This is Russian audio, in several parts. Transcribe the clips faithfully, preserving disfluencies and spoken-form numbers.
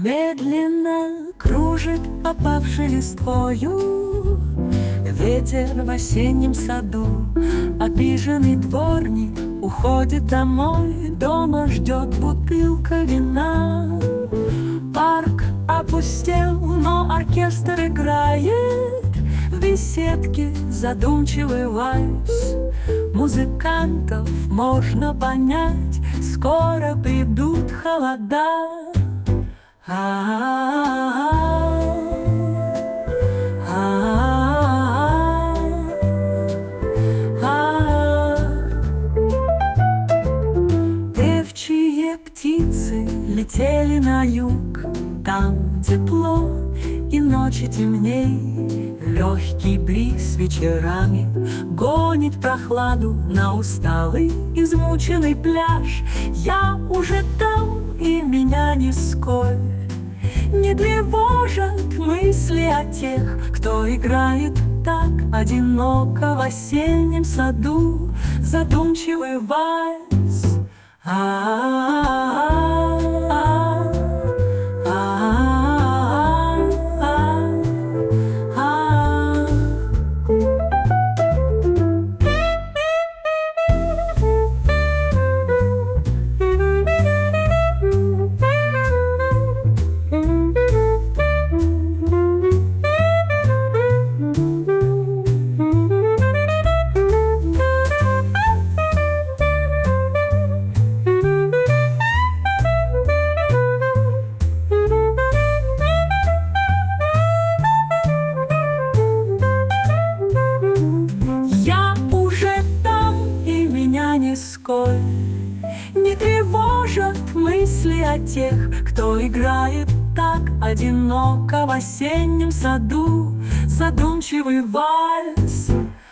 Медленно кружит опавшей листвою ветер в осеннем саду. Обиженный дворник уходит домой, дома ждет бутылка вина. Парк опустел, но оркестр играет в беседке задумчивый вальс. Музыкантов можно понять, скоро придут холода. Певчие птицы летели на юг, там тепло и ночи темней. Легкий бриз вечерами гонит прохладу на усталый, измученный пляж. Я уже там, и меня нисколь не тревожат мысли о тех, кто играет так одиноко в осеннем саду задумчивый вальс. Нисколь не тревожат мысли о тех, кто играет так одиноко в осеннем саду задумчивый вальс.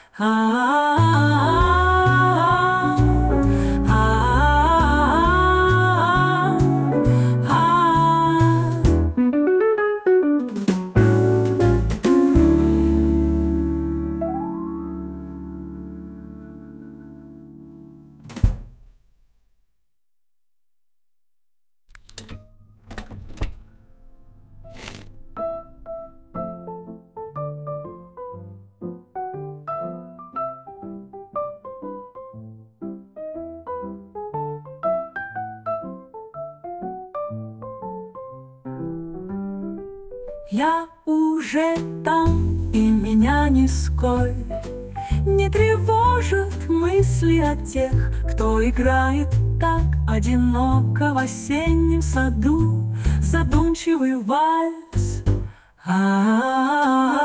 Я уже там, и меня нисколь не тревожат мысли о тех, кто играет так одиноко в осеннем саду задумчивый вальс. А-а-а.